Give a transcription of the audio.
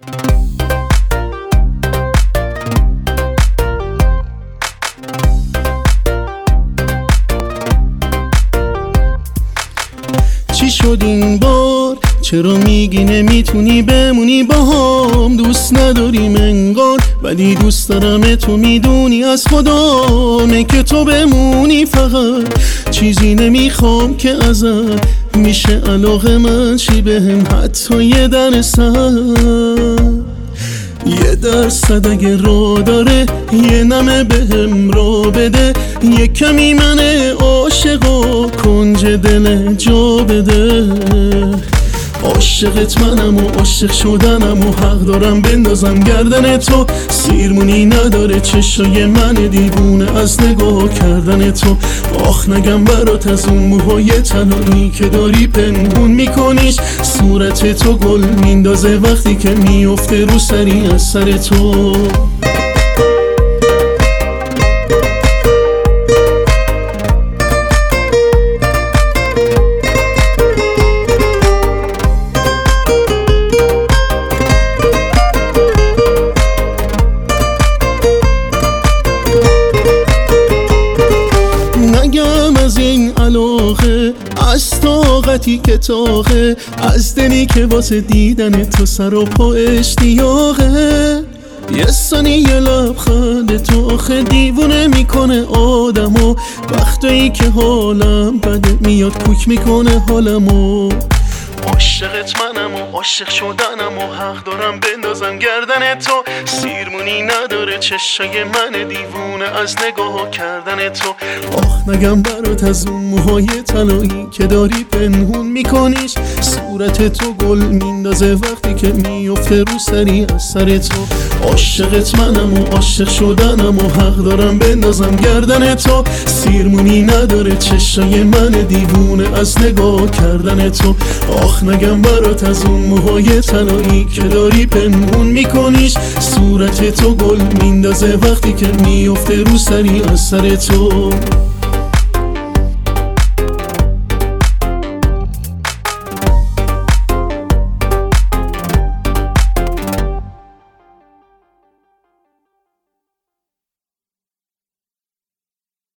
چی شد این بار؟ چرا میگی نمیتونی بمونی باهام؟ دوست نداریم انگار، ولی دوست دارم. تو میدونی از خدامه که تو بمونی فقط. چیزی نمیخوام که ازت میشه علاقه من چی بهم، حتی 1% اگه رو داره یه نمه بهم رو بده. یه کمی من عاشق و کنج دل جا بده. عاشقت منم و عاشق شدنم و حق دارم بندازم گردن تو. سیرمونی نداره چشای من دیوونه از نگاه کردن تو. آخ نگم برات از اون موهای طلایی که داری پنهون میکنیش. صورت تو گل میندازه وقتی که میفته رو سری از سر تو. نگم از این علاقه، از طاقتی که تاقه، از دلی که واسه دیدن تو سر و پا اشتیاقه. یه ثانیه لبخند تو آخه دیوونه میکنه آدمو. وقتایی که حالم بده میاد کوک میکنه حالمو. عاشقت منم و عاشق شدنم و حق دارم بندازم گردن تو. سیرمونی نداره چشای من دیوونه از نگاه کردن تو. آخ نگم برات از اون موهای طلایی که داری پنهون میکنیش. صورت تو گل میندازه وقتی که میفته رو سری از سر تو. عاشقت منم و عاشق شدنم و حق دارم بندازم گردن تو. سیرمونی نداره چشای من دیوونه از نگاه کردن تو. آخ نگم برات از اون موهای طلایی که داری پنهون میکنیش. صورت تو گل میندازه وقتی که میفته رو سری از سر تو.